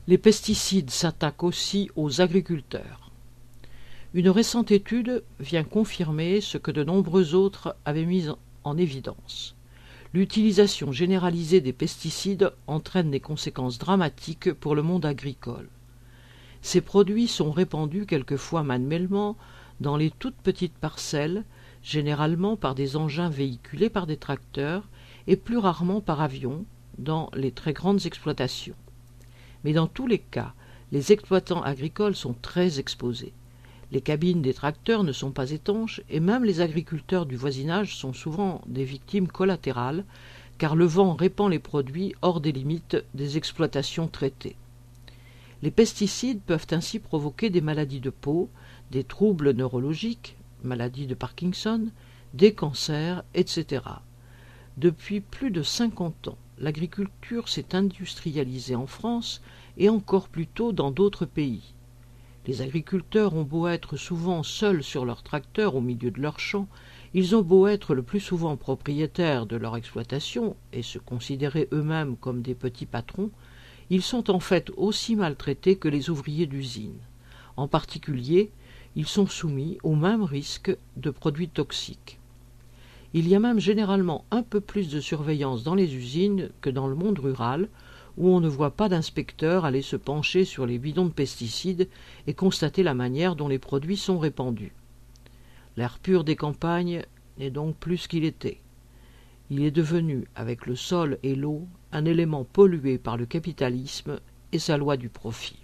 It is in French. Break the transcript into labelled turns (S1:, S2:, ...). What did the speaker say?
S1: Les pesticides s'attaquent aussi aux agriculteurs. Une récente étude vient confirmer ce que de nombreux autres avaient mis en évidence. L'utilisation généralisée des pesticides entraîne des conséquences dramatiques pour le monde agricole. Ces produits sont répandus quelquefois manuellement dans les toutes petites parcelles, généralement par des engins véhiculés par des tracteurs et plus rarement par avion dans les très grandes exploitations. Mais dans tous les cas, les exploitants agricoles sont très exposés. Les cabines des tracteurs ne sont pas étanches et même les agriculteurs du voisinage sont souvent des victimes collatérales car le vent répand les produits hors des limites des exploitations traitées. Les pesticides peuvent ainsi provoquer des maladies de peau, des troubles neurologiques, maladie de Parkinson, des cancers, etc. Depuis plus de 50 ans, l'agriculture s'est industrialisée en France et encore plus tôt dans d'autres pays. Les agriculteurs ont beau être souvent seuls sur leur tracteur au milieu de leurs champs, ils ont beau être le plus souvent propriétaires de leur exploitation et se considérer eux-mêmes comme des petits patrons, ils sont en fait aussi maltraités que les ouvriers d'usine. En particulier, ils sont soumis au même risque de produits toxiques. Il y a même généralement un peu plus de surveillance dans les usines que dans le monde rural, où on ne voit pas d'inspecteurs aller se pencher sur les bidons de pesticides et constater la manière dont les produits sont répandus. L'air pur des campagnes n'est donc plus ce qu'il était. Il est devenu, avec le sol et l'eau, un élément pollué par le capitalisme et sa loi du profit.